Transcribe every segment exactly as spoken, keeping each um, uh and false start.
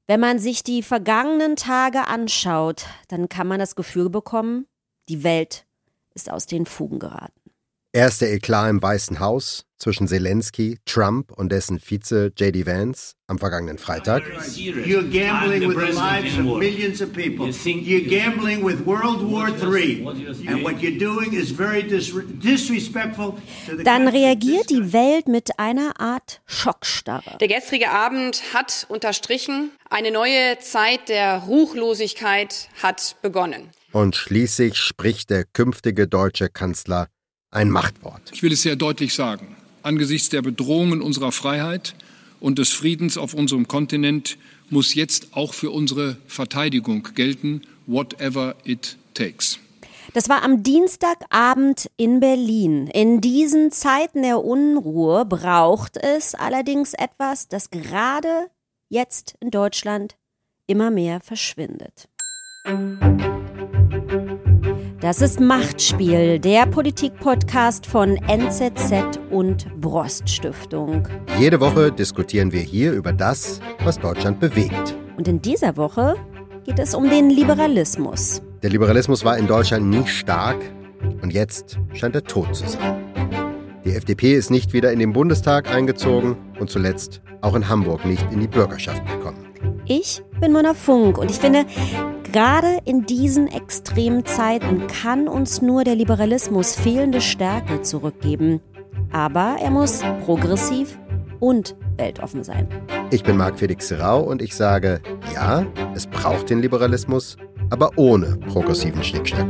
Wenn man sich die vergangenen Tage anschaut, dann kann man das Gefühl bekommen, die Welt ist aus den Fugen geraten. Erster Eklat im Weißen Haus zwischen Zelensky, Trump und dessen Vize J D Vance am vergangenen Freitag. You're gambling with the lives of millions of people. You're gambling with World War Three. And what you're doing is very disrespectful to the Dann reagiert die Welt mit einer Art Schockstarre. Der gestrige Abend hat unterstrichen, eine neue Zeit der Ruchlosigkeit hat begonnen. Und schließlich spricht der künftige deutsche Kanzler ein Machtwort. Ich will es sehr deutlich sagen. Angesichts der Bedrohungen unserer Freiheit und des Friedens auf unserem Kontinent muss jetzt auch für unsere Verteidigung gelten, whatever it takes. Das war am Dienstagabend in Berlin. In diesen Zeiten der Unruhe braucht es allerdings etwas, das gerade jetzt in Deutschland immer mehr verschwindet. Das ist Machtspiel, der Politik-Podcast von N Z Z und Brost Stiftung. Jede Woche diskutieren wir hier über das, was Deutschland bewegt. Und in dieser Woche geht es um den Liberalismus. Der Liberalismus war in Deutschland nie stark und jetzt scheint er tot zu sein. Die F D P ist nicht wieder in den Bundestag eingezogen und zuletzt auch in Hamburg nicht in die Bürgerschaft gekommen. Ich bin Mona Funk und ich finde, gerade in diesen extremen Zeiten kann uns nur der Liberalismus fehlende Stärke zurückgeben. Aber er muss progressiv und weltoffen sein. Ich bin Marc Felix Serau und ich sage, ja, es braucht den Liberalismus, aber ohne progressiven Schnickschnack.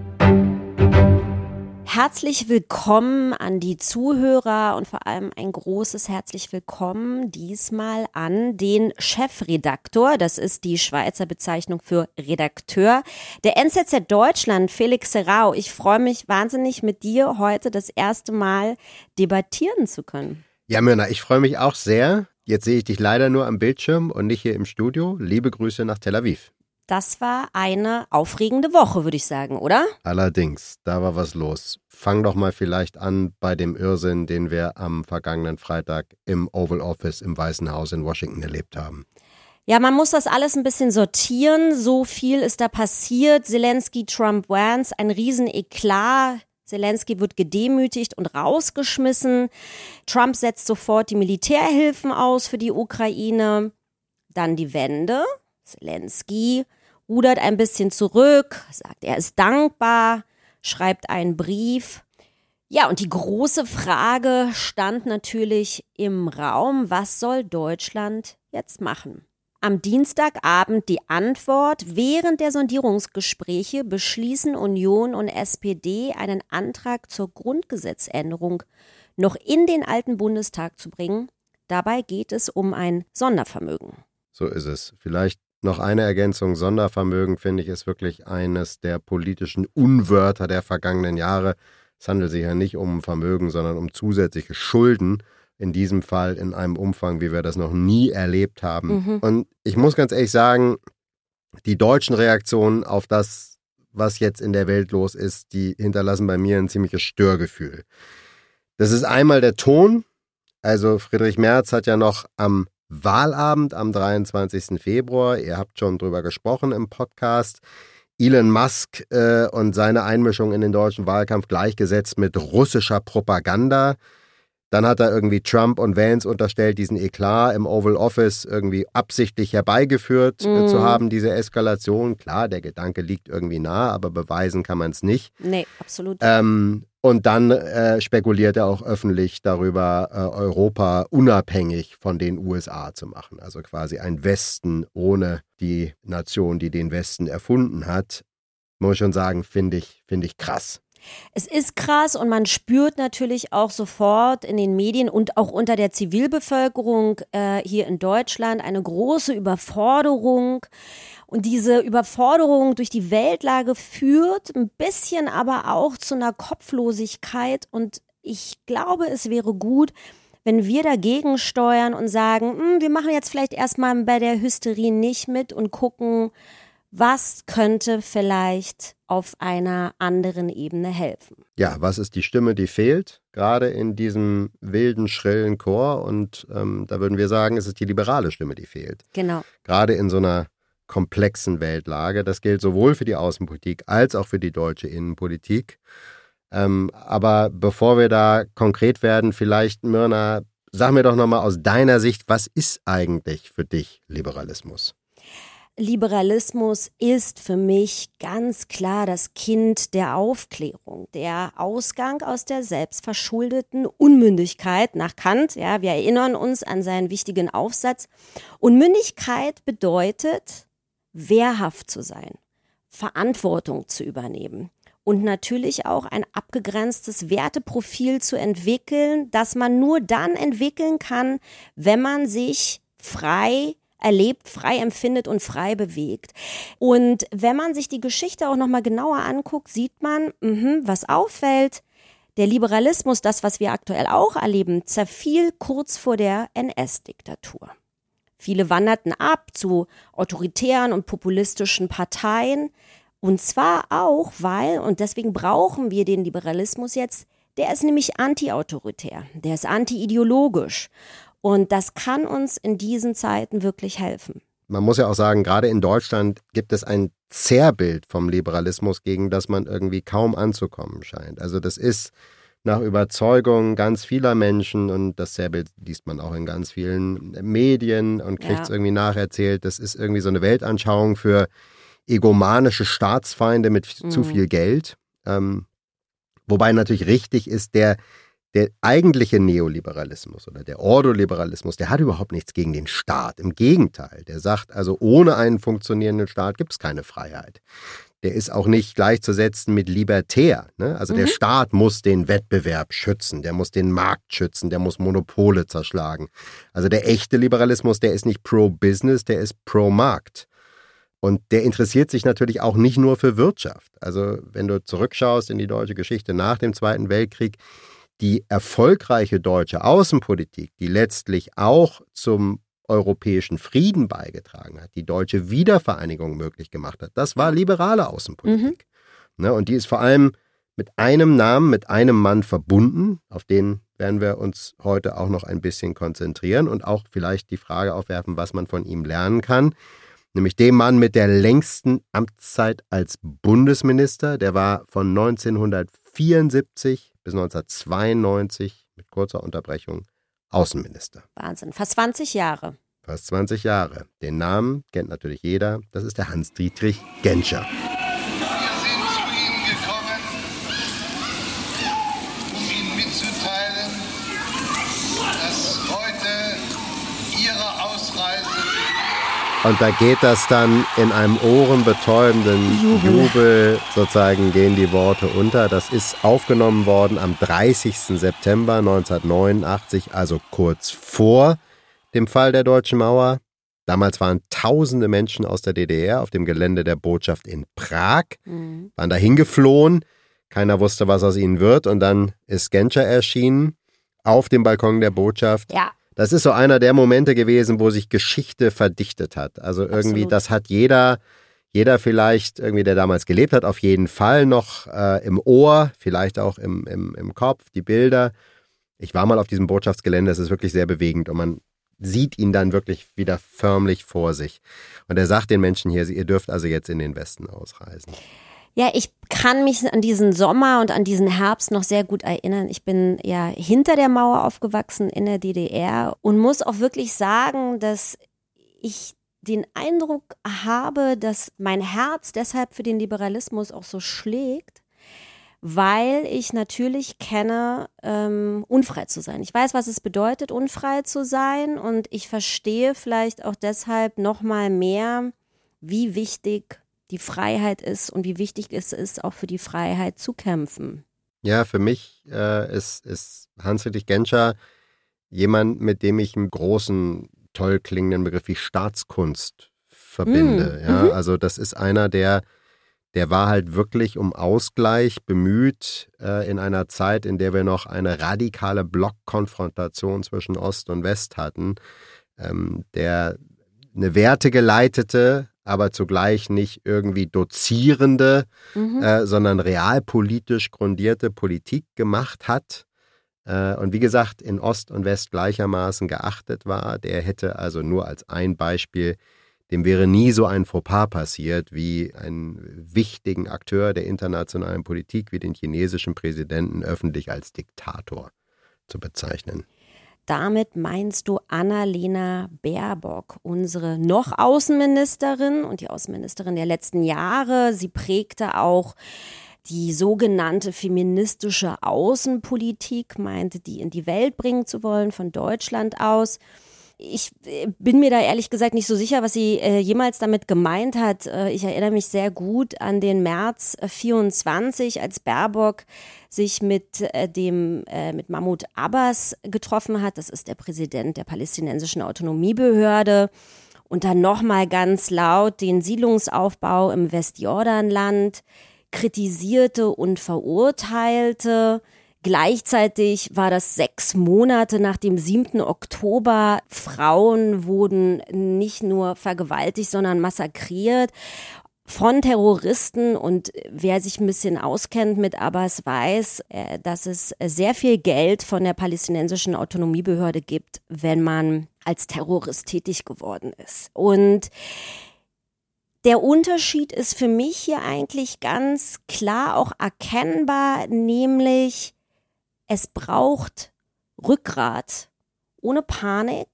Herzlich willkommen an die Zuhörer und vor allem ein großes herzlich willkommen diesmal an den Chefredaktor, das ist die Schweizer Bezeichnung für Redakteur, der N Z Z Deutschland, Felix Serau. Ich freue mich wahnsinnig, mit dir heute das erste Mal debattieren zu können. Ja, Myrna, ich freue mich auch sehr. Jetzt sehe ich dich leider nur am Bildschirm und nicht hier im Studio. Liebe Grüße nach Tel Aviv. Das war eine aufregende Woche, würde ich sagen, oder? Allerdings, da war was los. Fang doch mal vielleicht an bei dem Irrsinn, den wir am vergangenen Freitag im Oval Office im Weißen Haus in Washington erlebt haben. Ja, man muss das alles ein bisschen sortieren. So viel ist da passiert. Zelensky, Trump, Vance, ein Riesen-Eklat. Zelensky wird gedemütigt und rausgeschmissen. Trump setzt sofort die Militärhilfen aus für die Ukraine. Dann die Wende. Zelensky rudert ein bisschen zurück, sagt, er ist dankbar, schreibt einen Brief. Ja, und die große Frage stand natürlich im Raum, was soll Deutschland jetzt machen? Am Dienstagabend die Antwort: Während der Sondierungsgespräche beschließen Union und S P D einen Antrag zur Grundgesetzänderung noch in den alten Bundestag zu bringen. Dabei geht es um ein Sondervermögen. So ist es. Vielleicht noch eine Ergänzung. Sondervermögen, finde ich, ist wirklich eines der politischen Unwörter der vergangenen Jahre. Es handelt sich ja nicht um Vermögen, sondern um zusätzliche Schulden. In diesem Fall in einem Umfang, wie wir das noch nie erlebt haben. Mhm. Und ich muss ganz ehrlich sagen, die deutschen Reaktionen auf das, was jetzt in der Welt los ist, die hinterlassen bei mir ein ziemliches Störgefühl. Das ist einmal der Ton. Also Friedrich Merz hat ja noch am Wahlabend am dreiundzwanzigsten Februar, ihr habt schon drüber gesprochen im Podcast, Elon Musk äh, und seine Einmischung in den deutschen Wahlkampf gleichgesetzt mit russischer Propaganda. Dann hat er irgendwie Trump und Vance unterstellt, diesen Eklat im Oval Office irgendwie absichtlich herbeigeführt mm. äh, zu haben, diese Eskalation. Klar, der Gedanke liegt irgendwie nah, aber beweisen kann man es nicht. Nee, absolut. Ähm, und dann äh, spekuliert er auch öffentlich darüber, äh, Europa unabhängig von den U S A zu machen. Also quasi ein Westen ohne die Nation, die den Westen erfunden hat. Muss ich schon sagen, finde ich, finde ich krass. Es ist krass und man spürt natürlich auch sofort in den Medien und auch unter der Zivilbevölkerung äh, hier in Deutschland eine große Überforderung. Und diese Überforderung durch die Weltlage führt ein bisschen aber auch zu einer Kopflosigkeit. Und ich glaube, es wäre gut, wenn wir dagegen steuern und sagen, wir machen jetzt vielleicht erstmal bei der Hysterie nicht mit und gucken, was könnte vielleicht auf einer anderen Ebene helfen? Ja, was ist die Stimme, die fehlt, gerade in diesem wilden, schrillen Chor? Und ähm, da würden wir sagen, es ist die liberale Stimme, die fehlt. Genau. Gerade in so einer komplexen Weltlage. Das gilt sowohl für die Außenpolitik als auch für die deutsche Innenpolitik. Ähm, aber bevor wir da konkret werden, vielleicht, Myrna, sag mir doch nochmal aus deiner Sicht, was ist eigentlich für dich Liberalismus? Liberalismus ist für mich ganz klar das Kind der Aufklärung, der Ausgang aus der selbstverschuldeten Unmündigkeit nach Kant. Ja, wir erinnern uns an seinen wichtigen Aufsatz. Unmündigkeit bedeutet, wehrhaft zu sein, Verantwortung zu übernehmen und natürlich auch ein abgegrenztes Werteprofil zu entwickeln, das man nur dann entwickeln kann, wenn man sich frei erlebt, frei empfindet und frei bewegt. Und wenn man sich die Geschichte auch nochmal genauer anguckt, sieht man, mh, was auffällt, der Liberalismus, das, was wir aktuell auch erleben, zerfiel kurz vor der N S-Diktatur. Viele wanderten ab zu autoritären und populistischen Parteien. Und zwar auch, weil, und deswegen brauchen wir den Liberalismus jetzt, der ist nämlich anti-autoritär, der ist anti-ideologisch. Und das kann uns in diesen Zeiten wirklich helfen. Man muss ja auch sagen, gerade in Deutschland gibt es ein Zerrbild vom Liberalismus, gegen das man irgendwie kaum anzukommen scheint. Also das ist nach Überzeugung ganz vieler Menschen, und das Zerrbild liest man auch in ganz vielen Medien und kriegt es ja. irgendwie nacherzählt. Das ist irgendwie so eine Weltanschauung für egomanische Staatsfeinde mit mhm. zu viel Geld. Ähm, wobei natürlich richtig ist, der Der eigentliche Neoliberalismus oder der Ordoliberalismus, der hat überhaupt nichts gegen den Staat. Im Gegenteil, der sagt, also ohne einen funktionierenden Staat gibt es keine Freiheit. Der ist auch nicht gleichzusetzen mit libertär. Ne? Also mhm. der Staat muss den Wettbewerb schützen, der muss den Markt schützen, der muss Monopole zerschlagen. Also der echte Liberalismus, der ist nicht pro-Business, der ist pro-Markt. Und der interessiert sich natürlich auch nicht nur für Wirtschaft. Also wenn du zurückschaust in die deutsche Geschichte nach dem Zweiten Weltkrieg, die erfolgreiche deutsche Außenpolitik, die letztlich auch zum europäischen Frieden beigetragen hat, die deutsche Wiedervereinigung möglich gemacht hat, das war liberale Außenpolitik. Mhm. Ne, und die ist vor allem mit einem Namen, mit einem Mann verbunden, auf den werden wir uns heute auch noch ein bisschen konzentrieren und auch vielleicht die Frage aufwerfen, was man von ihm lernen kann. Nämlich dem Mann mit der längsten Amtszeit als Bundesminister, der war von neunzehnhundertvierundsiebzig bis neunzehnhundertzweiundneunzig mit kurzer Unterbrechung Außenminister. Wahnsinn, fast zwanzig Jahre. Fast zwanzig Jahre. Den Namen kennt natürlich jeder, das ist der Hans-Dietrich Genscher. Wir sind zu Ihnen gekommen, um Ihnen mitzuteilen, dass heute Ihre Ausreise... Und da geht das dann in einem ohrenbetäubenden Jubel. Jubel, sozusagen gehen die Worte unter. Das ist aufgenommen worden am dreißigsten September neunzehnhundertneunundachtzig, also kurz vor dem Fall der Deutschen Mauer. Damals waren tausende Menschen aus der D D R auf dem Gelände der Botschaft in Prag, mhm. waren dahin geflohen. Keiner wusste, was aus ihnen wird. Und dann ist Genscher erschienen auf dem Balkon der Botschaft. Ja. Das ist so einer der Momente gewesen, wo sich Geschichte verdichtet hat. Also irgendwie, Absolut. Das hat jeder, jeder vielleicht irgendwie, der damals gelebt hat, auf jeden Fall noch äh, im Ohr, vielleicht auch im, im, im Kopf, die Bilder. Ich war mal auf diesem Botschaftsgelände, es ist wirklich sehr bewegend und man sieht ihn dann wirklich wieder förmlich vor sich. Und er sagt den Menschen hier, ihr dürft also jetzt in den Westen ausreisen. Ja, ich kann mich an diesen Sommer und an diesen Herbst noch sehr gut erinnern. Ich bin ja hinter der Mauer aufgewachsen in der D D R und muss auch wirklich sagen, dass ich den Eindruck habe, dass mein Herz deshalb für den Liberalismus auch so schlägt, weil ich natürlich kenne, ähm, unfrei zu sein. Ich weiß, was es bedeutet, unfrei zu sein, und ich verstehe vielleicht auch deshalb noch mal mehr, wie wichtig die Freiheit ist und wie wichtig es ist, auch für die Freiheit zu kämpfen. Ja, für mich äh, ist, ist Hans-Dietrich Genscher jemand, mit dem ich einen großen, toll klingenden Begriff wie Staatskunst verbinde. Mm. Ja, mhm. Also das ist einer, der, der war halt wirklich um Ausgleich bemüht äh, in einer Zeit, in der wir noch eine radikale Blockkonfrontation zwischen Ost und West hatten, ähm, der eine wertegeleitete, aber zugleich nicht irgendwie dozierende, mhm. äh, sondern realpolitisch grundierte Politik gemacht hat. Äh, und wie gesagt, in Ost und West gleichermaßen geachtet war. Der hätte also nur als ein Beispiel, dem wäre nie so ein Fauxpas passiert, wie einen wichtigen Akteur der internationalen Politik, wie den chinesischen Präsidenten, öffentlich als Diktator zu bezeichnen. Damit meinst du Annalena Baerbock, unsere noch Außenministerin und die Außenministerin der letzten Jahre. Sie prägte auch die sogenannte feministische Außenpolitik, meinte, die in die Welt bringen zu wollen von Deutschland aus. Ich bin mir da ehrlich gesagt nicht so sicher, was sie äh, jemals damit gemeint hat. Äh, ich erinnere mich sehr gut an den März vierundzwanzig, als Baerbock sich mit äh, dem äh, mit Mahmoud Abbas getroffen hat. Das ist der Präsident der palästinensischen Autonomiebehörde. Und dann nochmal ganz laut den Siedlungsaufbau im Westjordanland kritisierte und verurteilte. Gleichzeitig war das sechs Monate nach dem siebten Oktober. Frauen wurden nicht nur vergewaltigt, sondern massakriert von Terroristen. Und wer sich ein bisschen auskennt mit Abbas, weiß, dass es sehr viel Geld von der palästinensischen Autonomiebehörde gibt, wenn man als Terrorist tätig geworden ist. Und der Unterschied ist für mich hier eigentlich ganz klar auch erkennbar, nämlich es braucht Rückgrat ohne Panik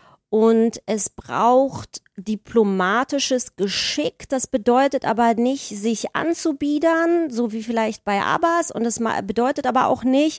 und es braucht diplomatisches Geschick. Das bedeutet aber nicht, sich anzubiedern, so wie vielleicht bei Abbas. Und es bedeutet aber auch nicht,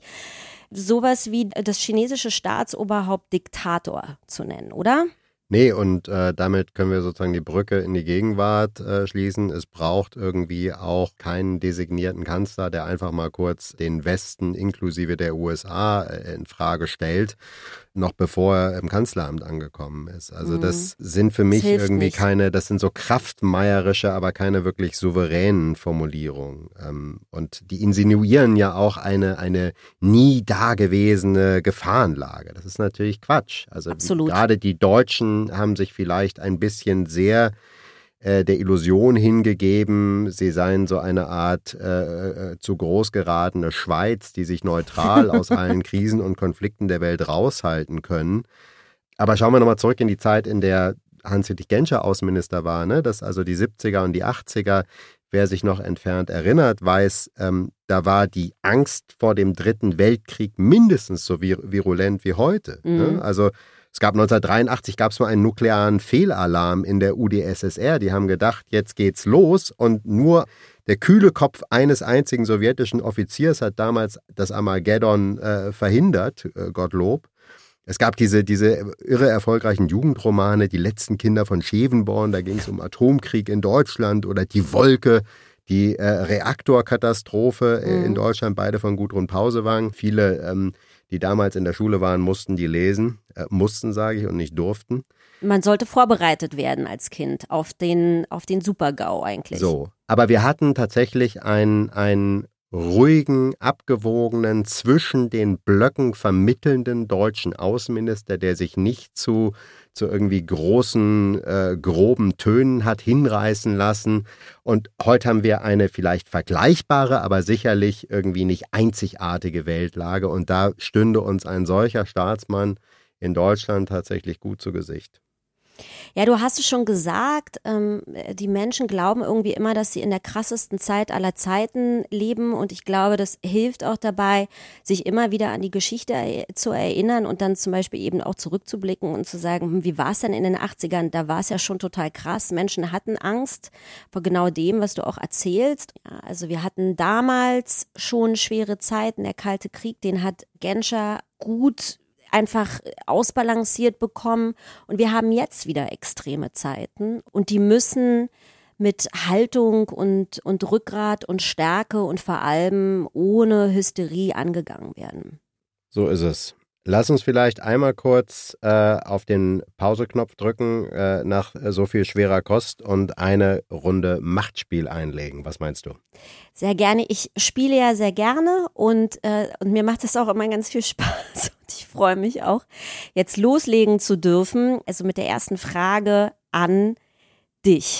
sowas wie das chinesische Staatsoberhaupt Diktator zu nennen, oder? Nee, und äh, damit können wir sozusagen die Brücke in die Gegenwart äh, schließen. Es braucht irgendwie auch keinen designierten Kanzler, der einfach mal kurz den Westen inklusive der U S A äh, in Frage stellt, noch bevor er im Kanzleramt angekommen ist. Also mhm. das sind für mich irgendwie nicht. keine, das sind so kraftmeierische, aber keine wirklich souveränen Formulierungen. Ähm, und die insinuieren ja auch eine, eine nie dagewesene Gefahrenlage. Das ist natürlich Quatsch. Also Absolut. Gerade die Deutschen haben sich vielleicht ein bisschen sehr äh, der Illusion hingegeben, sie seien so eine Art äh, äh, zu groß geratene Schweiz, die sich neutral aus allen Krisen und Konflikten der Welt raushalten können. Aber schauen wir nochmal zurück in die Zeit, in der Hans-Dietrich Genscher Außenminister war, ne? Das also die siebziger und die achtziger. Wer sich noch entfernt erinnert, weiß, ähm, da war die Angst vor dem Dritten Weltkrieg mindestens so vir- virulent wie heute. Mhm. Ne? Also es gab neunzehnhundertdreiundachtzig gab es mal einen nuklearen Fehlalarm in der U d S S R. Die haben gedacht, jetzt geht's los. Und nur der kühle Kopf eines einzigen sowjetischen Offiziers hat damals das Armageddon äh, verhindert, äh, Gottlob. Es gab diese, diese irre erfolgreichen Jugendromane, Die letzten Kinder von Schevenborn, da ging es um Atomkrieg in Deutschland, oder Die Wolke, die äh, Reaktorkatastrophe äh, mhm. in Deutschland, beide von Gudrun Pausewang. Viele, ähm, die damals in der Schule waren, mussten die lesen, äh, mussten, sage ich, und nicht durften. Man sollte vorbereitet werden als Kind auf den, auf den Super-GAU eigentlich. So, aber wir hatten tatsächlich ein, ein ruhigen, abgewogenen, zwischen den Blöcken vermittelnden deutschen Außenminister, der sich nicht zu, zu irgendwie großen, äh, groben Tönen hat hinreißen lassen. Und heute haben wir eine vielleicht vergleichbare, aber sicherlich irgendwie nicht einzigartige Weltlage. Und da stünde uns ein solcher Staatsmann in Deutschland tatsächlich gut zu Gesicht. Ja, du hast es schon gesagt, ähm, die Menschen glauben irgendwie immer, dass sie in der krassesten Zeit aller Zeiten leben, und ich glaube, das hilft auch dabei, sich immer wieder an die Geschichte er- zu erinnern und dann zum Beispiel eben auch zurückzublicken und zu sagen, hm, wie war es denn in den achtzigern? Da war es ja schon total krass. Menschen hatten Angst vor genau dem, was du auch erzählst. Ja, also wir hatten damals schon schwere Zeiten. Der Kalte Krieg, den hat Genscher gut einfach ausbalanciert bekommen, und wir haben jetzt wieder extreme Zeiten, und die müssen mit Haltung und, und Rückgrat und Stärke und vor allem ohne Hysterie angegangen werden. So ist es. Lass uns vielleicht einmal kurz äh, auf den Pauseknopf drücken äh, nach so viel schwerer Kost und eine Runde Machtspiel einlegen. Was meinst du? Sehr gerne. Ich spiele ja sehr gerne, und, äh, und mir macht das auch immer ganz viel Spaß. Und ich freue mich auch, jetzt loslegen zu dürfen. Also mit der ersten Frage an dich.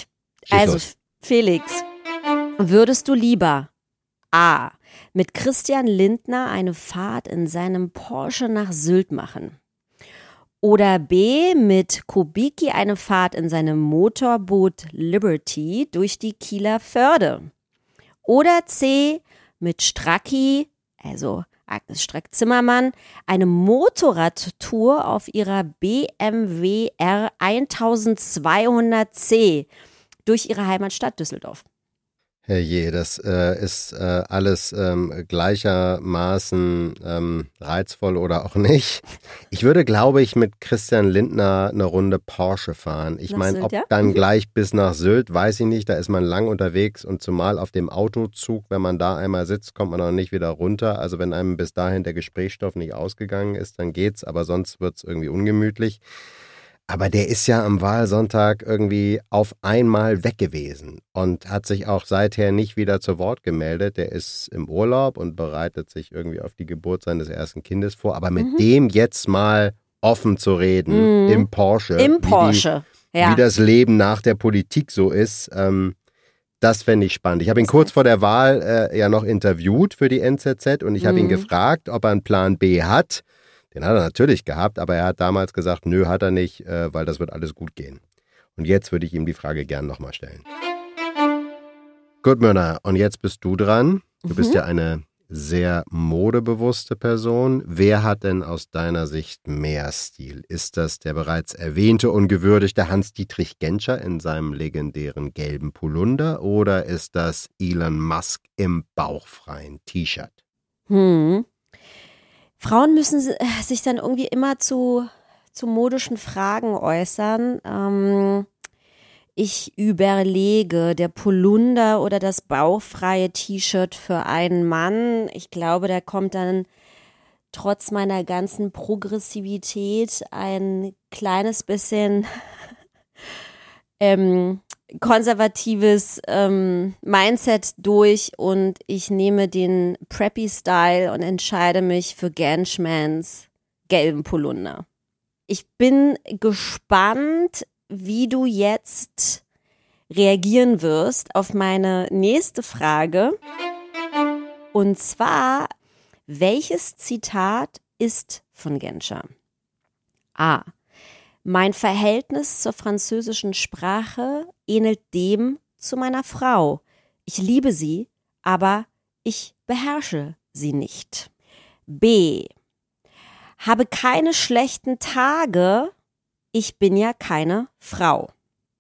Also, los. Felix, würdest du lieber A. mit Christian Lindner eine Fahrt in seinem Porsche nach Sylt machen? Oder B. mit Kubicki eine Fahrt in seinem Motorboot Liberty durch die Kieler Förde? Oder C. mit Stracki, also Agnes Strack-Zimmermann, eine Motorradtour auf ihrer B M W R zwölfhundert C durch ihre Heimatstadt Düsseldorf? Herrje, das äh, ist äh, alles ähm, gleichermaßen ähm, reizvoll oder auch nicht. Ich würde, glaube ich, mit Christian Lindner eine Runde Porsche fahren. Ich meine, ob ja? dann gleich bis nach Sylt, weiß ich nicht. Da ist man lang unterwegs und zumal auf dem Autozug, wenn man da einmal sitzt, kommt man auch nicht wieder runter. Also wenn einem bis dahin der Gesprächsstoff nicht ausgegangen ist, dann geht's. Aber sonst wird's irgendwie ungemütlich. Aber der ist ja am Wahlsonntag irgendwie auf einmal weg gewesen und hat sich auch seither nicht wieder zu Wort gemeldet. Der ist im Urlaub und bereitet sich irgendwie auf die Geburt seines ersten Kindes vor. Aber mit mhm. dem jetzt mal offen zu reden, mhm. im Porsche, Im Porsche. Wie, die, ja. wie das Leben nach der Politik so ist, ähm, das fände ich spannend. Ich habe ihn kurz vor der Wahl äh, ja noch interviewt für die N Z Z und ich habe mhm. ihn gefragt, ob er einen Plan B hat. Den hat er natürlich gehabt, aber er hat damals gesagt, nö, hat er nicht, äh, weil das wird alles gut gehen. Und jetzt würde ich ihm die Frage gern nochmal stellen. Gut, Myrna, und jetzt bist du dran. Du mhm. bist ja eine sehr modebewusste Person. Wer hat denn aus deiner Sicht mehr Stil? Ist das der bereits erwähnte und gewürdigte Hans-Dietrich Genscher in seinem legendären gelben Polunder oder ist das Elon Musk im bauchfreien T-Shirt? Hm. Frauen müssen sich dann irgendwie immer zu, zu modischen Fragen äußern. Ähm, ich überlege, der Polunder oder das bauchfreie T-Shirt für einen Mann. Ich glaube, da kommt dann trotz meiner ganzen Progressivität ein kleines bisschen ähm, konservatives ähm, Mindset durch und ich nehme den Preppy-Style und entscheide mich für Genschmans gelben Polunder. Ich bin gespannt, wie du jetzt reagieren wirst auf meine nächste Frage. Und zwar, welches Zitat ist von Genscher? A. Mein Verhältnis zur französischen Sprache ähnelt dem zu meiner Frau. Ich liebe sie, aber ich beherrsche sie nicht. B. Habe keine schlechten Tage, ich bin ja keine Frau.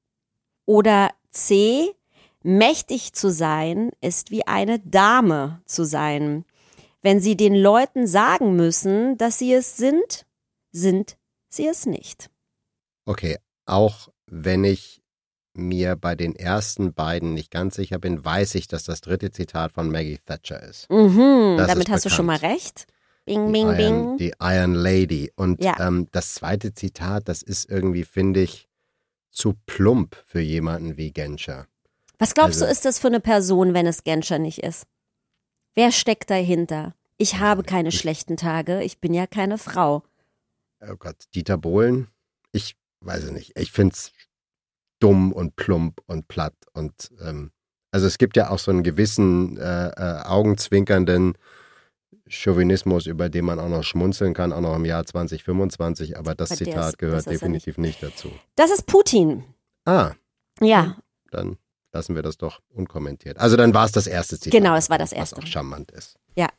Oder C. Mächtig zu sein ist wie eine Dame zu sein. Wenn sie den Leuten sagen müssen, dass sie es sind, sind sie es nicht. Okay, auch wenn ich mir bei den ersten beiden nicht ganz sicher bin, weiß ich, dass das dritte Zitat von Maggie Thatcher ist. Mhm, das damit ist hast bekannt. du schon mal recht. Bing, Die bing, Iron, bing. die Iron Lady. Und Ja. ähm, das zweite Zitat, das ist irgendwie, finde ich, zu plump für jemanden wie Genscher. Was glaubst Also- du, ist das für eine Person, wenn es Genscher nicht ist? Wer steckt dahinter? Ich habe keine schlechten Tage, ich bin ja keine Frau. Oh Gott, Dieter Bohlen? Ich weiß es nicht. Ich finde es dumm und plump und platt. Und ähm, also es gibt ja auch so einen gewissen äh, äh, augenzwinkernden Chauvinismus, über den man auch noch schmunzeln kann, auch noch im Jahr zwanzig fünfundzwanzig, aber das Aber der Zitat ist- gehört das ist er definitiv nicht dazu. Das ist Putin. Ah, Ja, dann lassen wir das doch unkommentiert. Also dann war es das erste Zitat. Genau, es war das was erste. auch charmant ist. Ja.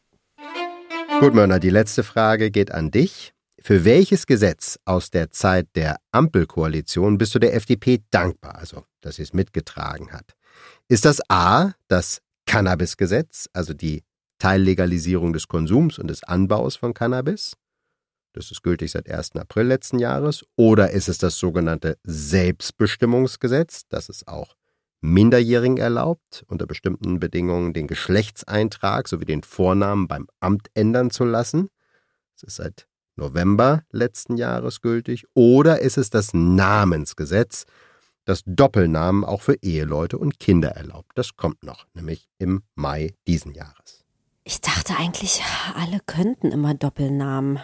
Gut, Mörner, die letzte Frage geht an dich. Für welches Gesetz aus der Zeit der Ampelkoalition bist du der F D P dankbar, also dass sie es mitgetragen hat? Ist das A, das Cannabisgesetz, also die Teillegalisierung des Konsums und des Anbaus von Cannabis? Das ist gültig seit ersten April letzten Jahres. Oder ist es das sogenannte Selbstbestimmungsgesetz, das es auch Minderjährigen erlaubt, unter bestimmten Bedingungen den Geschlechtseintrag sowie den Vornamen beim Amt ändern zu lassen? Das ist seit November letzten Jahres gültig. Oder ist es das Namensgesetz, das Doppelnamen auch für Eheleute und Kinder erlaubt? Das kommt noch, nämlich im Mai diesen Jahres. ich dachte eigentlich, alle könnten immer Doppelnamen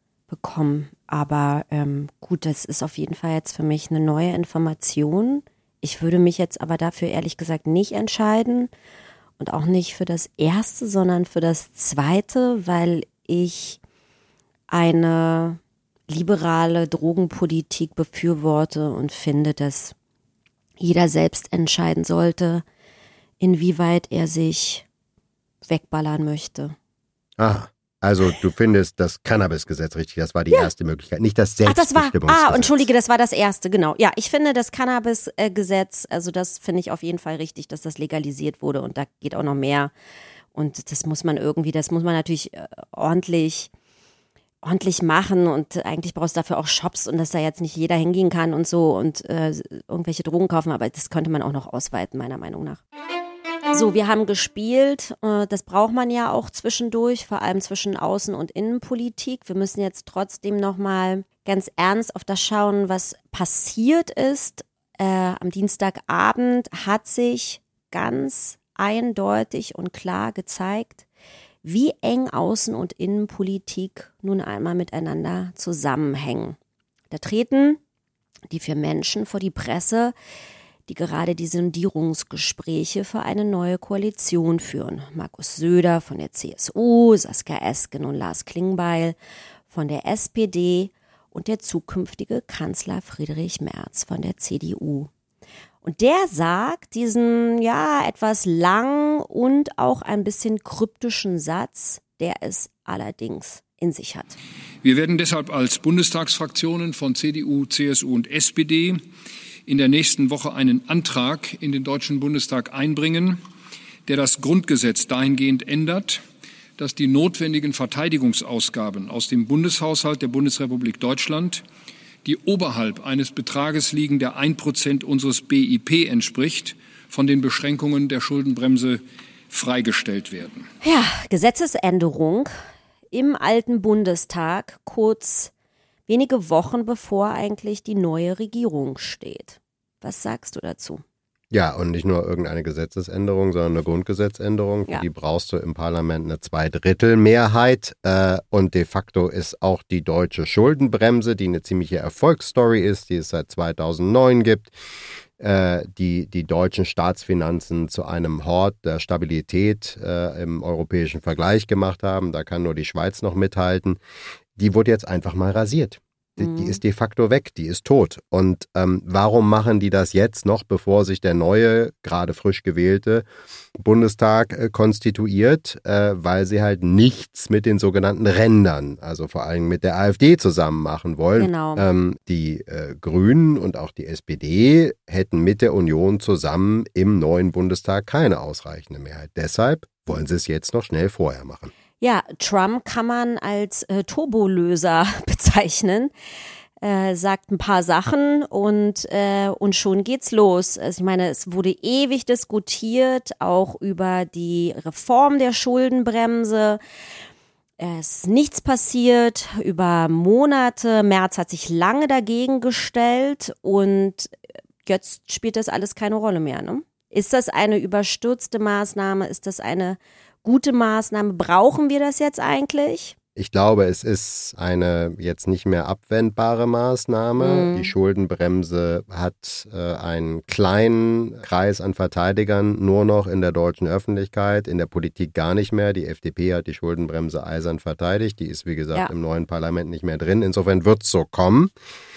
bekommen. Aber ähm, gut, das ist auf jeden Fall jetzt für mich eine neue Information. Ich würde mich jetzt aber dafür ehrlich gesagt nicht entscheiden und auch nicht für das Erste, sondern für das Zweite, weil ich eine liberale Drogenpolitik befürworte und finde, dass jeder selbst entscheiden sollte, inwieweit er sich wegballern möchte. Ah, also du findest das Cannabis-Gesetz richtig, das war die ja. erste Möglichkeit, nicht das Selbstbestimmungsgesetz. Ach, das war, ah, entschuldige, das war das erste, genau. Ja, ich finde das Cannabis-Gesetz, also das finde ich auf jeden Fall richtig, dass das legalisiert wurde und da geht auch noch mehr. Und das muss man irgendwie, das muss man natürlich äh, ordentlich, ordentlich machen und eigentlich brauchst du dafür auch Shops und dass da jetzt nicht jeder hingehen kann und so und äh, irgendwelche Drogen kaufen, aber das könnte man auch noch ausweiten, meiner Meinung nach. So, wir haben gespielt, das braucht man ja auch zwischendurch, vor allem zwischen Außen- und Innenpolitik. Wir müssen jetzt trotzdem nochmal ganz ernst auf das schauen, was passiert ist. Äh, am Dienstagabend hat sich ganz eindeutig und klar gezeigt, wie eng Außen- und Innenpolitik nun einmal miteinander zusammenhängen. Da treten die vier Menschen vor die Presse, die gerade die Sondierungsgespräche für eine neue Koalition führen. Markus Söder von der C S U, Saskia Esken und Lars Klingbeil von der S P D und der zukünftige Kanzler Friedrich Merz von der C D U. Und der sagt diesen, ja, etwas lang und auch ein bisschen kryptischen Satz, der es allerdings in sich hat. Wir werden deshalb als Bundestagsfraktionen von C D U, C S U und S P D in der nächsten Woche einen Antrag in den Deutschen Bundestag einbringen, der das Grundgesetz dahingehend ändert, dass die notwendigen Verteidigungsausgaben aus dem Bundeshaushalt der Bundesrepublik Deutschland, die oberhalb eines Betrages liegen, der ein Prozent unseres B I P entspricht, von den Beschränkungen der Schuldenbremse freigestellt werden. Ja, Gesetzesänderung im alten Bundestag, kurz wenige Wochen bevor eigentlich die neue Regierung steht. Was sagst du dazu? Ja, und nicht nur irgendeine Gesetzesänderung, sondern eine Grundgesetzänderung. Für ja. die brauchst du im Parlament eine Zweidrittelmehrheit. Äh, und de facto ist auch die deutsche Schuldenbremse, die eine ziemliche Erfolgsstory ist, die es seit zweitausendneun gibt, äh, die die deutschen Staatsfinanzen zu einem Hort der Stabilität äh, im europäischen Vergleich gemacht haben. Da kann nur die Schweiz noch mithalten. Die wurde jetzt einfach mal rasiert. Die, mhm. die ist de facto weg, die ist tot. Und ähm, warum machen die das jetzt noch, bevor sich der neue, gerade frisch gewählte Bundestag äh, konstituiert? Äh, weil sie halt nichts mit den sogenannten Rändern, also vor allem mit der AfD zusammen machen wollen. Genau. Ähm, die äh, Grünen und auch die S P D hätten mit der Union zusammen im neuen Bundestag keine ausreichende Mehrheit. Deshalb wollen sie es jetzt noch schnell vorher machen. Ja, Trump kann man als äh, Turbolöser bezeichnen, äh, sagt ein paar Sachen und, äh, und schon geht's los. Also ich meine, es wurde ewig diskutiert, auch über die Reform der Schuldenbremse. Es ist nichts passiert, über Monate. Merz hat sich lange dagegen gestellt und jetzt spielt das alles keine Rolle mehr, ne? Ist das eine überstürzte Maßnahme? Ist das eine gute Maßnahme? Brauchen wir das jetzt eigentlich? Ich glaube, es ist eine jetzt nicht mehr abwendbare Maßnahme. Mhm. Die Schuldenbremse hat äh, einen kleinen Kreis an Verteidigern nur noch in der deutschen Öffentlichkeit, in der Politik gar nicht mehr. Die F D P hat die Schuldenbremse eisern verteidigt. Die ist, wie gesagt, ja. im neuen Parlament nicht mehr drin. Insofern wird es so kommen.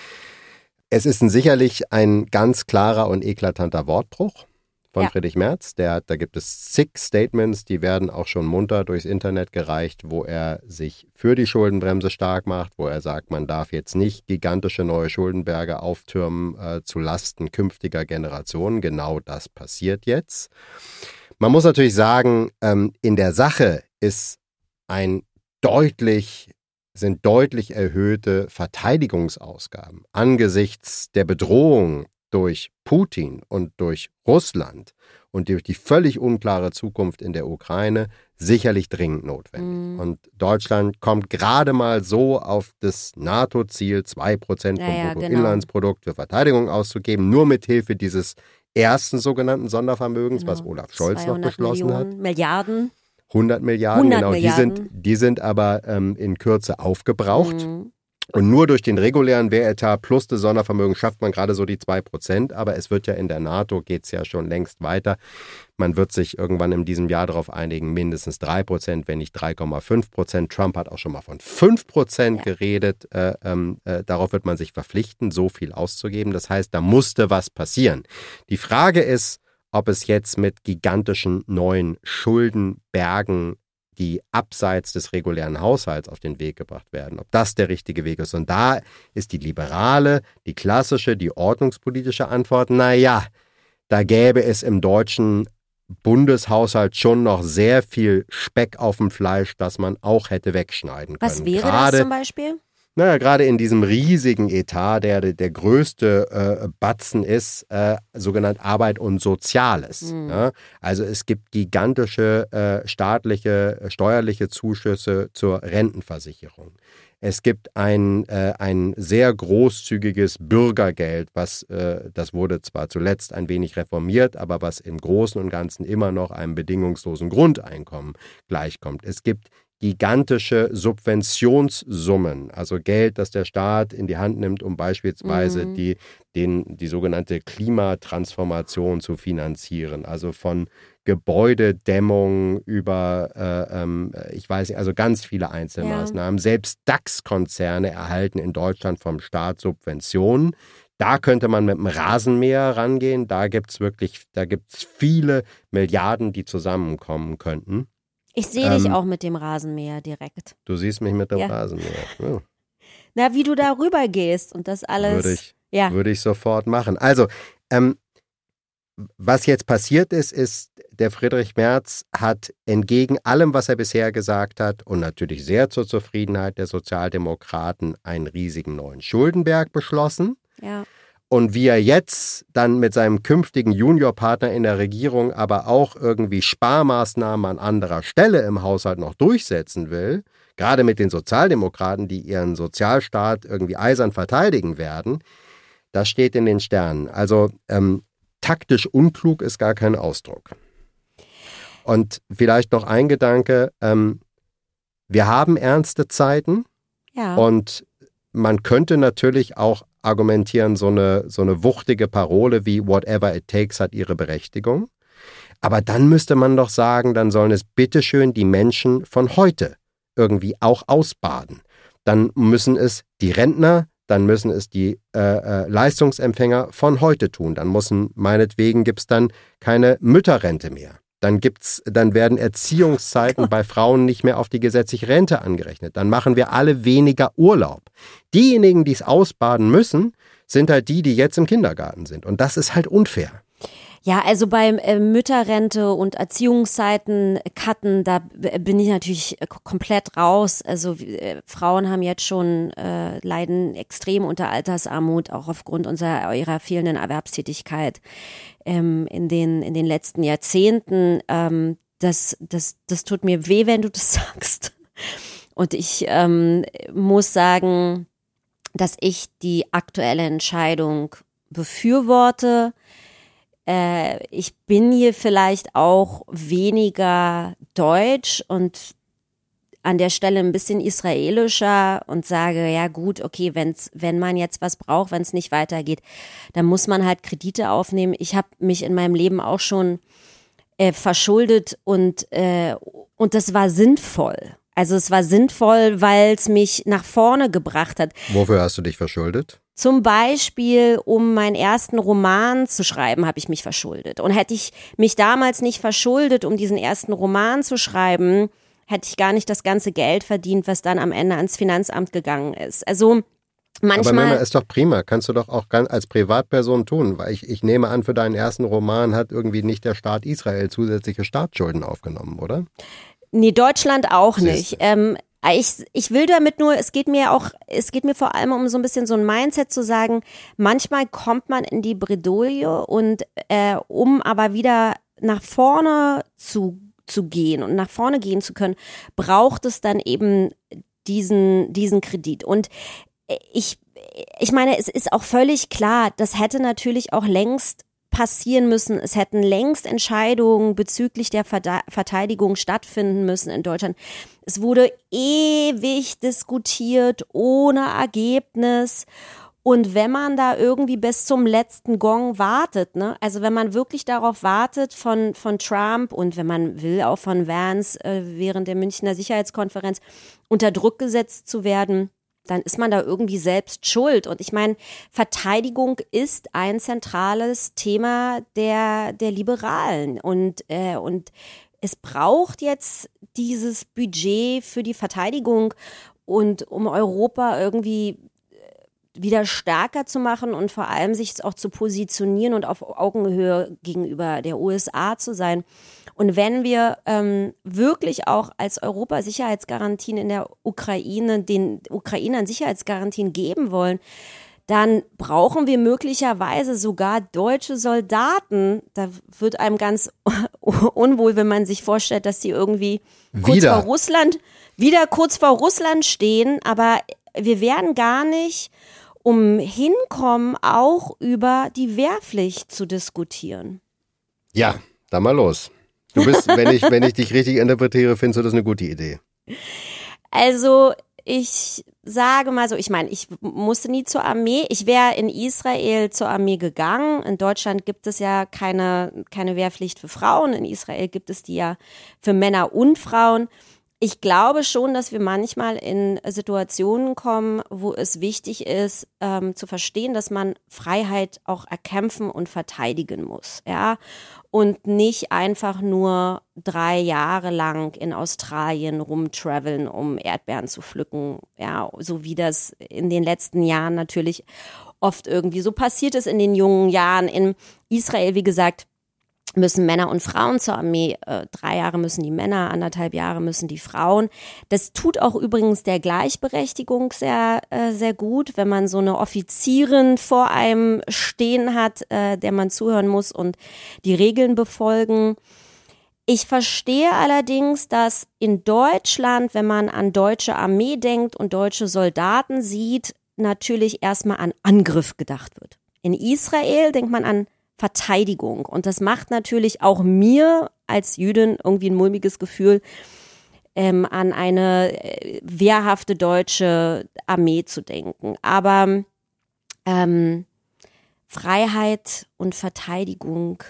Es ist ein, sicherlich ein ganz klarer und eklatanter Wortbruch von ja. Friedrich Merz. Der, da gibt es zig Statements, die werden auch schon munter durchs Internet gereicht, wo er sich für die Schuldenbremse stark macht, wo er sagt, man darf jetzt nicht gigantische neue Schuldenberge auftürmen äh, zu Lasten künftiger Generationen. Genau das passiert jetzt. Man muss natürlich sagen, ähm, in der Sache ist ein deutlich sind deutlich erhöhte Verteidigungsausgaben angesichts der Bedrohung durch Putin und durch Russland und durch die völlig unklare Zukunft in der Ukraine sicherlich dringend notwendig. Mm. Und Deutschland kommt gerade mal so auf das NATO-Ziel, zwei Prozent vom ja, ja, Bruttoinlandsprodukt genau. für Verteidigung auszugeben, nur mit Hilfe dieses ersten sogenannten Sondervermögens, genau. was Olaf Scholz noch beschlossen Millionen, hat. Milliarden. hundert Milliarden, hundert genau. Milliarden. Die sind, die sind aber ähm, in Kürze aufgebraucht. Mm. Und nur durch den regulären Wehretat plus das Sondervermögen schafft man gerade so die zwei Prozent. Aber es wird ja in der NATO, geht es ja schon längst weiter. Man wird sich irgendwann in diesem Jahr darauf einigen, mindestens drei Prozent, wenn nicht drei Komma fünf Prozent. Trump hat auch schon mal von fünf Prozent ja. geredet. Äh, äh, darauf wird man sich verpflichten, so viel auszugeben. Das heißt, da musste was passieren. Die Frage ist, ob es jetzt mit gigantischen neuen Schuldenbergen, die abseits des regulären Haushalts auf den Weg gebracht werden, ob das der richtige Weg ist. Und da ist die liberale, die klassische, die ordnungspolitische Antwort, naja, da gäbe es im deutschen Bundeshaushalt schon noch sehr viel Speck auf dem Fleisch, das man auch hätte wegschneiden können. Was wäre gerade, das zum Beispiel? Naja, gerade in diesem riesigen Etat, der der größte äh, Batzen ist, äh, sogenannt Arbeit und Soziales. Mhm. Ja? Also es gibt gigantische äh, staatliche, äh, steuerliche Zuschüsse zur Rentenversicherung. Es gibt ein, äh, ein sehr großzügiges Bürgergeld, was, äh, das wurde zwar zuletzt ein wenig reformiert, aber was im Großen und Ganzen immer noch einem bedingungslosen Grundeinkommen gleichkommt. Es gibt gigantische Subventionssummen, also Geld, das der Staat in die Hand nimmt, um beispielsweise mhm. die, den, die sogenannte Klimatransformation zu finanzieren, also von Gebäudedämmung über, äh, ähm, ich weiß nicht, also ganz viele Einzelmaßnahmen. Ja. Selbst DAX-Konzerne erhalten in Deutschland vom Staat Subventionen. Da könnte man mit dem Rasenmäher rangehen. Da gibt es wirklich, da gibt es viele Milliarden, die zusammenkommen könnten. Ich sehe ähm, dich auch mit dem Rasenmäher direkt. Du siehst mich mit dem ja. Rasenmäher. Ja. Na, wie du da rüber gehst und das alles. Würde ich, ja. würde ich sofort machen. Also, ähm, was jetzt passiert ist, ist, der Friedrich Merz hat entgegen allem, was er bisher gesagt hat und natürlich sehr zur Zufriedenheit der Sozialdemokraten einen riesigen neuen Schuldenberg beschlossen. Ja. Und wie er jetzt dann mit seinem künftigen Juniorpartner in der Regierung aber auch irgendwie Sparmaßnahmen an anderer Stelle im Haushalt noch durchsetzen will, gerade mit den Sozialdemokraten, die ihren Sozialstaat irgendwie eisern verteidigen werden, das steht in den Sternen. Also ähm, taktisch unklug ist gar kein Ausdruck. Und vielleicht noch ein Gedanke, ähm, wir haben ernste Zeiten ja. und man könnte natürlich auch argumentieren, so eine, so eine wuchtige Parole wie whatever it takes hat ihre Berechtigung. Aber dann müsste man doch sagen, dann sollen es bitteschön die Menschen von heute irgendwie auch ausbaden. Dann müssen es die Rentner, dann müssen es die äh, äh, Leistungsempfänger von heute tun. Dann müssen, meinetwegen gibt es dann keine Mütterrente mehr. Dann gibt's, dann werden Erziehungszeiten bei Frauen nicht mehr auf die gesetzliche Rente angerechnet. Dann machen wir alle weniger Urlaub. Diejenigen, die es ausbaden müssen, sind halt die, die jetzt im Kindergarten sind. Und das ist halt unfair. Ja, also beim äh, Mütterrente und Erziehungszeiten cutten, da b- bin ich natürlich komplett raus. Also äh, Frauen haben jetzt schon, äh, leiden extrem unter Altersarmut, auch aufgrund unserer ihrer fehlenden Erwerbstätigkeit ähm, in den in den letzten Jahrzehnten. Ähm, das das das tut mir weh, wenn du das sagst. Und ich ähm, muss sagen, dass ich die aktuelle Entscheidung befürworte. Äh, ich bin hier vielleicht auch weniger deutsch und an der Stelle ein bisschen israelischer und sage, ja gut, okay, wenn's, wenn man jetzt was braucht, wenn es nicht weitergeht, dann muss man halt Kredite aufnehmen. Ich habe mich in meinem Leben auch schon äh, verschuldet und, äh, und das war sinnvoll. Also es war sinnvoll, weil es mich nach vorne gebracht hat. Wofür hast du dich verschuldet? Zum Beispiel, um meinen ersten Roman zu schreiben, habe ich mich verschuldet. Und hätte ich mich damals nicht verschuldet, um diesen ersten Roman zu schreiben, hätte ich gar nicht das ganze Geld verdient, was dann am Ende ans Finanzamt gegangen ist. Also manchmal. Aber Mama, ist doch prima. Kannst du doch auch ganz als Privatperson tun. Weil ich, ich nehme an, für deinen ersten Roman hat irgendwie nicht der Staat Israel zusätzliche Staatsschulden aufgenommen, oder? Nee, Deutschland auch nicht. Ähm, ich, ich will damit nur, es geht mir auch, es geht mir vor allem um so ein bisschen so ein Mindset zu sagen, manchmal kommt man in die Bredouille und äh, um aber wieder nach vorne zu, zu gehen und nach vorne gehen zu können, braucht es dann eben diesen, diesen Kredit. Und ich, ich meine, es ist auch völlig klar, das hätte natürlich auch längst passieren müssen. Es hätten längst Entscheidungen bezüglich der Verteidigung stattfinden müssen in Deutschland. Es wurde ewig diskutiert, ohne Ergebnis. Und wenn man da irgendwie bis zum letzten Gong wartet, ne, also wenn man wirklich darauf wartet von, von Trump und wenn man will auch von Vance äh, während der Münchner Sicherheitskonferenz unter Druck gesetzt zu werden, dann ist man da irgendwie selbst schuld. Und ich meine, Verteidigung ist ein zentrales Thema der, der Liberalen. Und, äh, und es braucht jetzt dieses Budget für die Verteidigung und um Europa irgendwie wieder stärker zu machen und vor allem sich auch zu positionieren und auf Augenhöhe gegenüber der U S A zu sein. Und wenn wir ähm, wirklich auch als Europa Sicherheitsgarantien in der Ukraine, den Ukrainern Sicherheitsgarantien geben wollen, dann brauchen wir möglicherweise sogar deutsche Soldaten. Da wird einem ganz unwohl, wenn man sich vorstellt, dass die irgendwie kurz wieder. vor Russland, wieder kurz vor Russland stehen. Aber wir werden gar nicht umhinkommen, auch über die Wehrpflicht zu diskutieren. Ja, dann mal los. Du bist, wenn ich, wenn ich dich richtig interpretiere, findest du das eine gute Idee? Also ich sage mal so, ich meine, ich musste nie zur Armee. Ich wäre in Israel zur Armee gegangen. In Deutschland gibt es ja keine, keine Wehrpflicht für Frauen. In Israel gibt es die ja für Männer und Frauen. Ich glaube schon, dass wir manchmal in Situationen kommen, wo es wichtig ist, ähm, zu verstehen, dass man Freiheit auch erkämpfen und verteidigen muss, ja, und nicht einfach nur drei Jahre lang in Australien rumtraveln, um Erdbeeren zu pflücken, ja, so wie das in den letzten Jahren natürlich oft irgendwie so passiert ist in den jungen Jahren. In Israel, wie gesagt, müssen Männer und Frauen zur Armee. Äh, drei Jahre müssen die Männer, anderthalb Jahre müssen die Frauen. Das tut auch übrigens der Gleichberechtigung sehr, äh, sehr gut, wenn man so eine Offizierin vor einem stehen hat, äh, der man zuhören muss und die Regeln befolgen. Ich verstehe allerdings, dass in Deutschland, wenn man an deutsche Armee denkt und deutsche Soldaten sieht, natürlich erstmal an Angriff gedacht wird. In Israel denkt man an Verteidigung. Und das macht natürlich auch mir als Jüdin irgendwie ein mulmiges Gefühl, ähm, an eine äh, wehrhafte deutsche Armee zu denken. Aber ähm, Freiheit und Verteidigung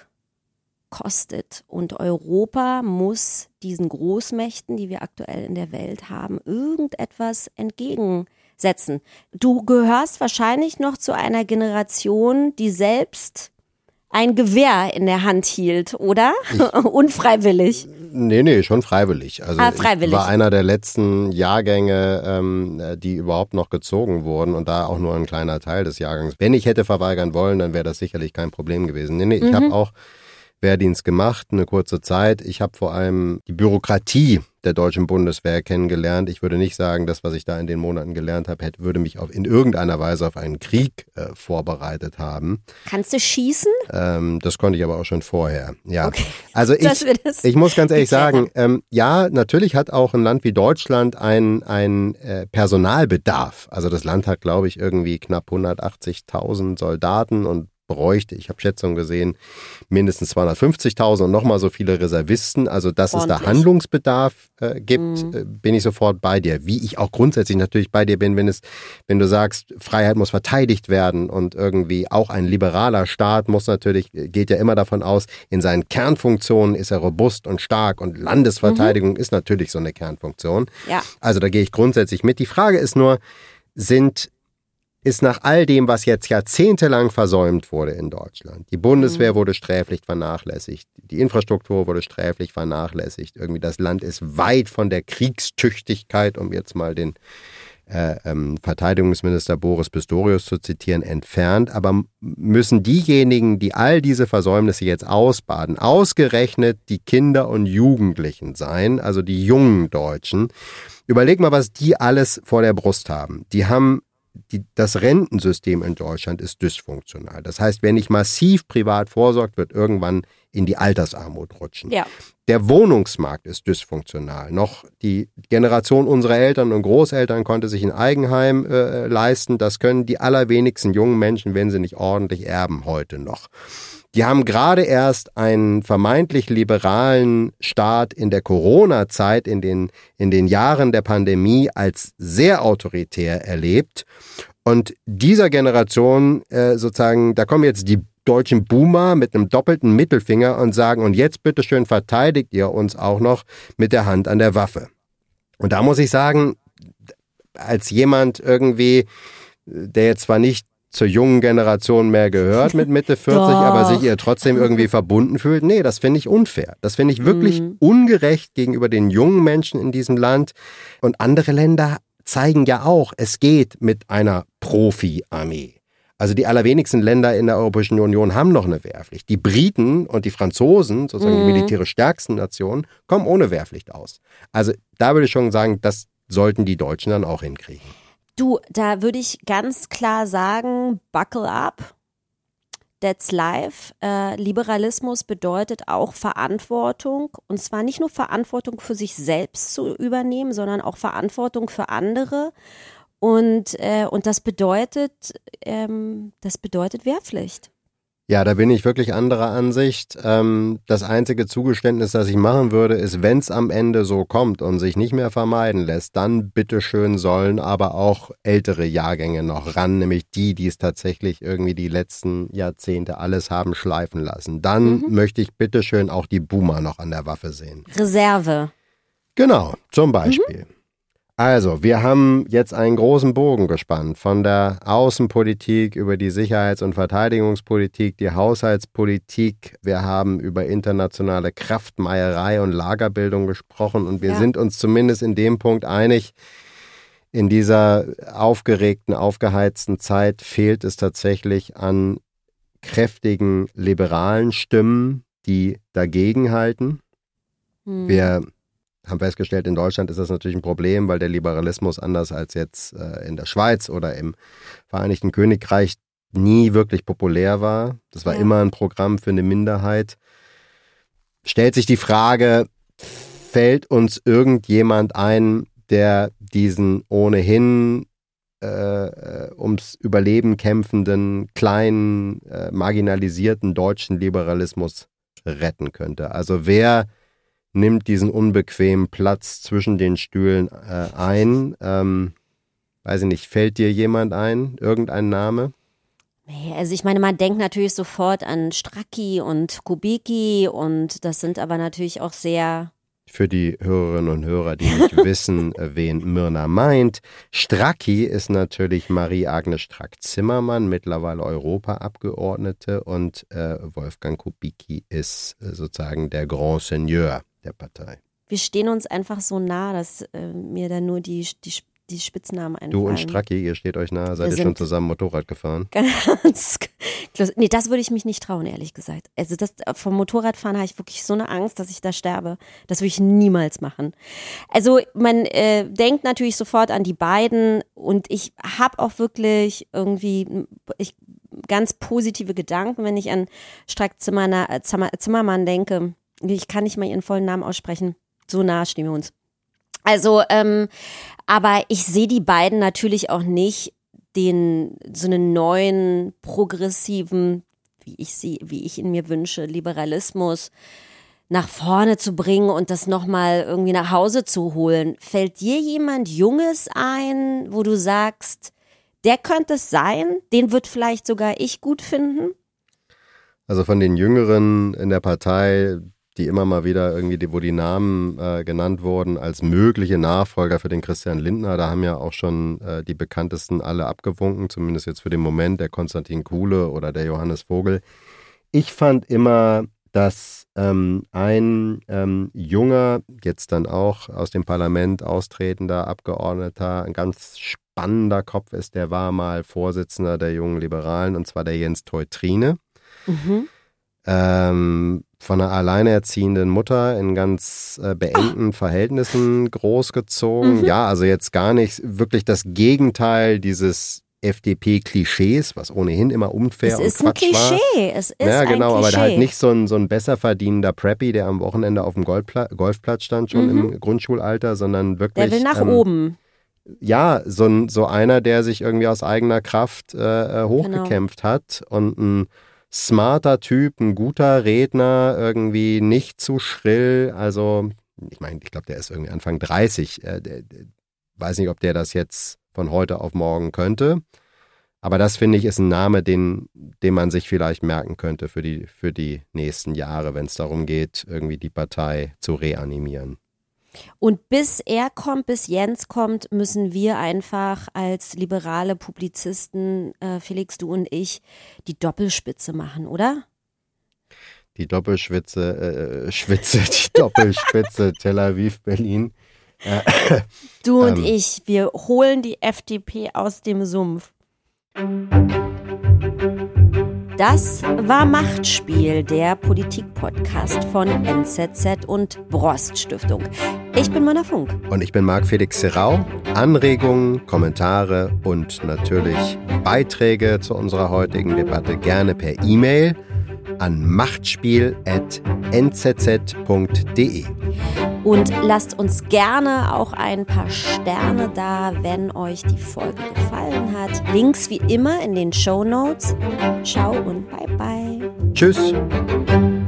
kostet. Und Europa muss diesen Großmächten, die wir aktuell in der Welt haben, irgendetwas entgegensetzen. Du gehörst wahrscheinlich noch zu einer Generation, die selbst ein Gewehr in der Hand hielt, oder? Ich, Unfreiwillig. Nee, nee, schon freiwillig. Also ah, freiwillig. Ich war einer der letzten Jahrgänge, ähm, die überhaupt noch gezogen wurden und da auch nur ein kleiner Teil des Jahrgangs. Wenn ich hätte verweigern wollen, dann wäre das sicherlich kein Problem gewesen. Nee, nee, ich mhm. habe auch Wehrdienst gemacht, eine kurze Zeit. Ich habe vor allem die Bürokratie der deutschen Bundeswehr kennengelernt. Ich würde nicht sagen, das, was ich da in den Monaten gelernt habe, hätte, würde mich auf, in irgendeiner Weise auf einen Krieg äh, vorbereitet haben. Kannst du schießen? Ähm, das konnte ich aber auch schon vorher. Ja, okay. Also ich, ich muss ganz ehrlich sagen, ähm, ja, natürlich hat auch ein Land wie Deutschland einen ein, äh, Personalbedarf. Also das Land hat, glaube ich, irgendwie knapp hundertachtzigtausend Soldaten und bräuchte, ich habe Schätzungen gesehen, mindestens zweihundertfünfzigtausend und nochmal so viele Reservisten. Also dass Ordentlich. es da Handlungsbedarf äh, gibt, mhm. äh, bin ich sofort bei dir. Wie ich auch grundsätzlich natürlich bei dir bin, wenn es, wenn du sagst, Freiheit muss verteidigt werden und irgendwie auch ein liberaler Staat muss natürlich, geht ja immer davon aus, in seinen Kernfunktionen ist er robust und stark und Landesverteidigung mhm. ist natürlich so eine Kernfunktion. Ja. Also da gehe ich grundsätzlich mit. Die Frage ist nur, sind ist nach all dem, was jetzt jahrzehntelang versäumt wurde in Deutschland. Die Bundeswehr wurde sträflich vernachlässigt, die Infrastruktur wurde sträflich vernachlässigt. Irgendwie das Land ist weit von der Kriegstüchtigkeit, um jetzt mal den äh, ähm, Verteidigungsminister Boris Pistorius zu zitieren, entfernt. Aber müssen diejenigen, die all diese Versäumnisse jetzt ausbaden, ausgerechnet die Kinder und Jugendlichen sein, also die jungen Deutschen, überleg mal, was die alles vor der Brust haben. Die haben Die, das Rentensystem in Deutschland ist dysfunktional. Das heißt, wer nicht massiv privat vorsorgt, wird irgendwann in die Altersarmut rutschen. Ja. Der Wohnungsmarkt ist dysfunktional. Noch die Generation unserer Eltern und Großeltern konnte sich ein Eigenheim äh, leisten. Das können die allerwenigsten jungen Menschen, wenn sie nicht ordentlich erben, heute noch. Die haben gerade erst einen vermeintlich liberalen Staat in der Corona-Zeit, in den, in den Jahren der Pandemie als sehr autoritär erlebt. Und dieser Generation äh, sozusagen, da kommen jetzt die deutschen Boomer mit einem doppelten Mittelfinger und sagen, und jetzt bitteschön verteidigt ihr uns auch noch mit der Hand an der Waffe. Und da muss ich sagen, als jemand irgendwie, der jetzt zwar nicht zur jungen Generation mehr gehört mit Mitte vierzig, aber sich ihr trotzdem irgendwie verbunden fühlt. Nee, das finde ich unfair. Das finde ich wirklich mhm. ungerecht gegenüber den jungen Menschen in diesem Land. Und andere Länder zeigen ja auch, es geht mit einer Profi-Armee. Also die allerwenigsten Länder in der Europäischen Union haben noch eine Wehrpflicht. Die Briten und die Franzosen, sozusagen mhm. die militärisch stärksten Nationen, kommen ohne Wehrpflicht aus. Also da würde ich schon sagen, das sollten die Deutschen dann auch hinkriegen. Du, da würde ich ganz klar sagen, buckle up, that's life. Äh, Liberalismus bedeutet auch Verantwortung, und zwar nicht nur Verantwortung für sich selbst zu übernehmen, sondern auch Verantwortung für andere. Und, äh, und das bedeutet, ähm, das bedeutet Wehrpflicht. Ja, da bin ich wirklich anderer Ansicht. Ähm, das einzige Zugeständnis, das ich machen würde, ist, wenn es am Ende so kommt und sich nicht mehr vermeiden lässt, dann bitteschön sollen aber auch ältere Jahrgänge noch ran, nämlich die, die es tatsächlich irgendwie die letzten Jahrzehnte alles haben schleifen lassen. Dann mhm. möchte ich bitteschön auch die Boomer noch an der Waffe sehen. Reserve. Genau, zum Beispiel. Mhm. Also, wir haben jetzt einen großen Bogen gespannt von der Außenpolitik über die Sicherheits- und Verteidigungspolitik, die Haushaltspolitik. Wir haben über internationale Kraftmeierei und Lagerbildung gesprochen und wir ja. sind uns zumindest in dem Punkt einig, in dieser aufgeregten, aufgeheizten Zeit fehlt es tatsächlich an kräftigen liberalen Stimmen, die dagegenhalten. Hm. Wir haben festgestellt, in Deutschland ist das natürlich ein Problem, weil der Liberalismus anders als jetzt äh, in der Schweiz oder im Vereinigten Königreich nie wirklich populär war. Das war ja. immer ein Programm für eine Minderheit. Stellt sich die Frage, fällt uns irgendjemand ein, der diesen ohnehin äh, ums Überleben kämpfenden, kleinen, äh, marginalisierten deutschen Liberalismus retten könnte? Also wer nimmt diesen unbequemen Platz zwischen den Stühlen äh, ein. Ähm, weiß ich nicht, fällt dir jemand ein? Irgendein Name? Nee, also ich meine, man denkt natürlich sofort an Stracki und Kubicki und das sind aber natürlich auch sehr... Für die Hörerinnen und Hörer, die nicht wissen, wen Myrna meint, Stracki ist natürlich Marie-Agnes Strack-Zimmermann, mittlerweile Europaabgeordnete, und äh, Wolfgang Kubicki ist äh, sozusagen der Grand Seigneur der Partei. Wir stehen uns einfach so nah, dass äh, mir da nur die, die, die Spitznamen einfallen. Du und Stracki, ihr steht euch nah, seid ihr schon zusammen Motorrad gefahren? Ganz close. Nee, das würde ich mich nicht trauen, ehrlich gesagt. Also das, vom Motorradfahren habe ich wirklich so eine Angst, dass ich da sterbe. Das würde ich niemals machen. Also man äh, denkt natürlich sofort an die beiden und ich habe auch wirklich irgendwie ich, ganz positive Gedanken, wenn ich an Strack-Zimmermann denke. Ich kann nicht mal ihren vollen Namen aussprechen. So nah stehen wir uns. Also, ähm, aber ich sehe die beiden natürlich auch nicht den, so einen neuen, progressiven, wie ich sie, wie ich ihn mir wünsche, Liberalismus nach vorne zu bringen und das nochmal irgendwie nach Hause zu holen. Fällt dir jemand Junges ein, wo du sagst, der könnte es sein, den wird vielleicht sogar ich gut finden? Also von den Jüngeren in der Partei, die immer mal wieder irgendwie, die, wo die Namen äh, genannt wurden als mögliche Nachfolger für den Christian Lindner, da haben ja auch schon äh, die bekanntesten alle abgewunken, zumindest jetzt für den Moment, der Konstantin Kuhle oder der Johannes Vogel. Ich fand immer, dass ähm, ein ähm, junger, jetzt dann auch aus dem Parlament austretender Abgeordneter, ein ganz spannender Kopf ist, der war mal Vorsitzender der Jungen Liberalen, und zwar der Jens Teutrine. Mhm. Ähm, von einer alleinerziehenden Mutter in ganz äh, beengten oh. Verhältnissen großgezogen. Mhm. Ja, also jetzt gar nicht wirklich das Gegenteil dieses F D P-Klischees, was ohnehin immer unfair und Quatsch war. Es ist ein Klischee, es ist ja, genau, ein Klischee. Aber halt nicht so ein, so ein besser verdienender Preppy, der am Wochenende auf dem Golfpla- Golfplatz stand, schon mhm. im Grundschulalter, sondern wirklich... Der will nach ähm, oben. Ja, so, ein, so einer, der sich irgendwie aus eigener Kraft äh, hochgekämpft genau. hat und ein smarter Typ, ein guter Redner, irgendwie nicht zu schrill. Also, ich meine, ich glaube, der ist irgendwie Anfang dreißig. Äh, der, der, weiß nicht, ob der das jetzt von heute auf morgen könnte. Aber das, finde ich, ist ein Name, den, den man sich vielleicht merken könnte für die, für die nächsten Jahre, wenn es darum geht, irgendwie die Partei zu reanimieren. Und bis er kommt, bis Jens kommt, müssen wir einfach als liberale Publizisten, äh, Felix, du und ich, die Doppelspitze machen, oder? Die Doppelschwitze, äh, Schwitze, die Doppelspitze Tel Aviv, Berlin. Äh, du und ähm, ich, wir holen die F D P aus dem Sumpf. Das war Machtspiel, der Politik-Podcast von N Z Z und Brost Stiftung. Ich bin Mona Funk. Und ich bin Marc-Felix Serau. Anregungen, Kommentare und natürlich Beiträge zu unserer heutigen Debatte gerne per E-Mail an machtspiel at n z z punkt d e. Und lasst uns gerne auch ein paar Sterne da, wenn euch die Folge gefallen hat. Links wie immer in den Shownotes. Ciao und bye bye. Tschüss.